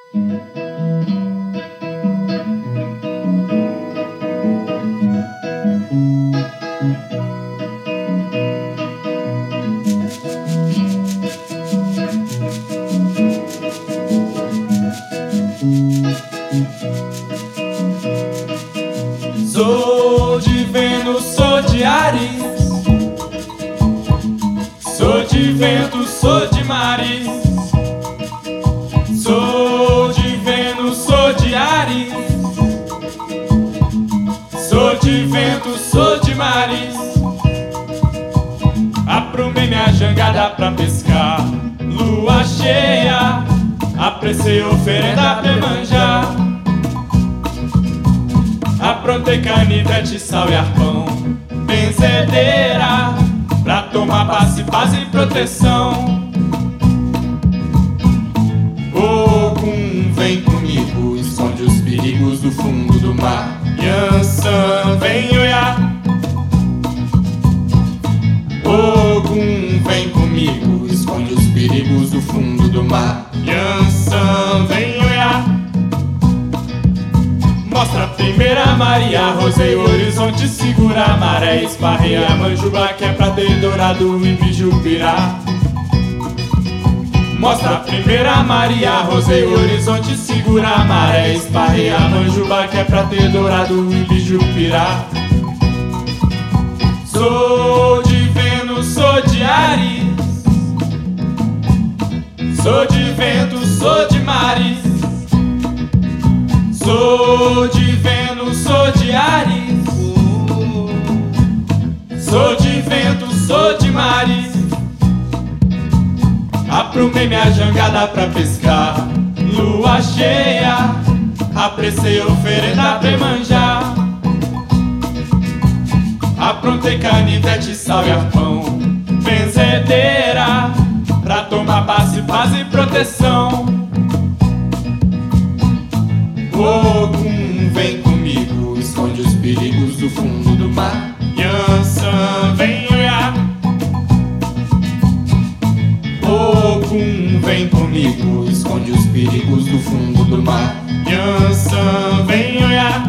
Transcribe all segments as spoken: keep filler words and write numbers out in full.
Sou de Vênus, sou de Ares, sou de vento, sou de mares. Sou de Vênus, sou de Ares, sou de vento, sou de mares. Aprumei minha jangada pra pescar, lua cheia, apressei oferenda pra manjar. Aprontei canivete, sal e arpão, benzedeira, pra tomar passe, paz e proteção. Ogum, vem comigo, esconde os perigos do fundo do mar. Yansan, vem olhar. Ogum, vem comigo, esconde os perigos do fundo do mar. Yansan, vem olhar. Mostra a primeira Maria, rosei o horizonte, segura a maré, esparreia a manjuba, que é pra ter dourado e bijupirá. Mostra a primeira Maria, rosei o horizonte, segura a maré, esparreia a manjuba, que é pra ter dourado e bijupirá. Sou de Vênus, sou de Ares, sou de vento, sou de mares. Sou de Vênus, sou de Ares, sou de vento, sou de mares. Aprumei minha jangada pra pescar, lua cheia, apressei oferenda pra manjar. Aprontei canivete, sal e arpão, benzedeira, pra tomar passe, paz e proteção. Ogum, vem comigo, esconde os perigos do fundo do mar. Yansan, vem olhar. Ogum, vem comigo, esconde os perigos do fundo do mar. Yansan, vem olhar.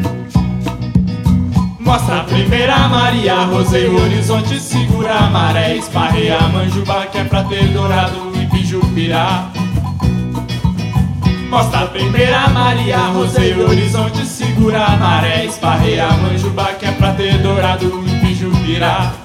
Mostra a primeira Maria, rosei o horizonte, segura a maré, esparreia a manjuba, que é pra ter dourado e bijupirá. Mostra a primeira Maria, rosei o horizonte, segura a maré, esparreia a manjuba, que é pra ter dourado e bijupirá.